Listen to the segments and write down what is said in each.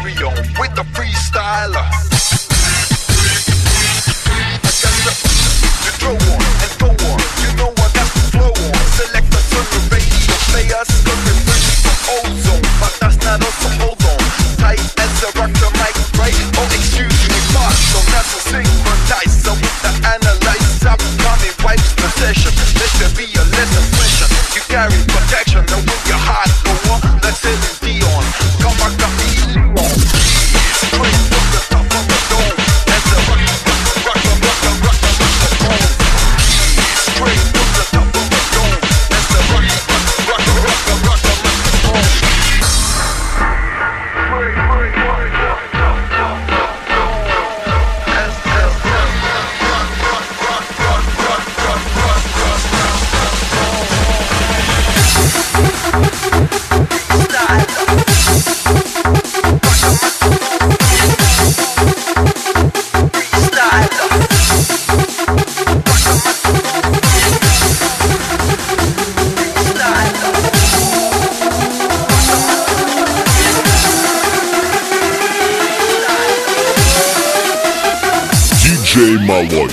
carry on with the freestyler. I got to throw on and go on. You know I got to flow on. Select the turn the radio players looking ready for ozone, but that's not us. So hold on, tight as a rock the mic, right? Oh, excuse me, Mark. So that's a synchronize. So with the analyze, upcoming wipes possession. Let there be a less impression. You carry protection, and when your heart go on, let's hit it Dion. Come back to me, Leon. Straight from the top of the dome. That's the rock the bone. Straight from the top of the dome. That's the rock the bone. DJ Malloy.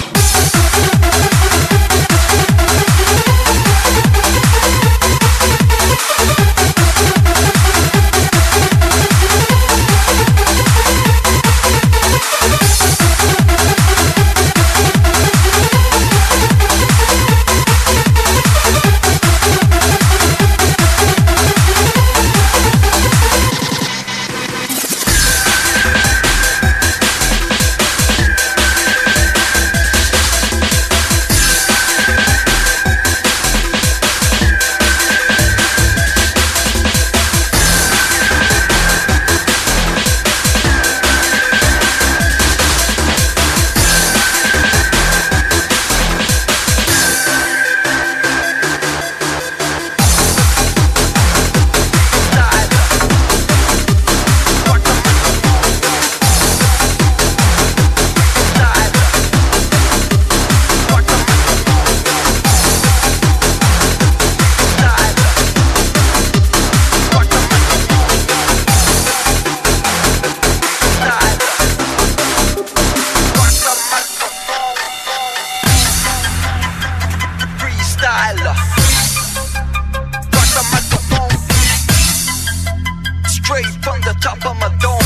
Straight from the top of my dome.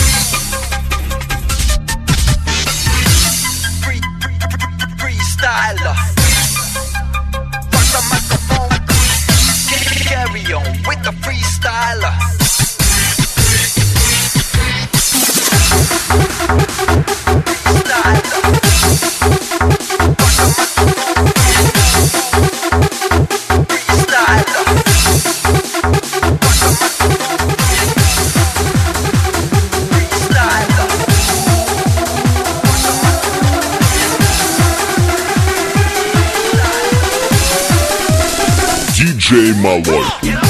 Freestyler. Rock the microphone. Carry on with the freestyler. DJ Malloy.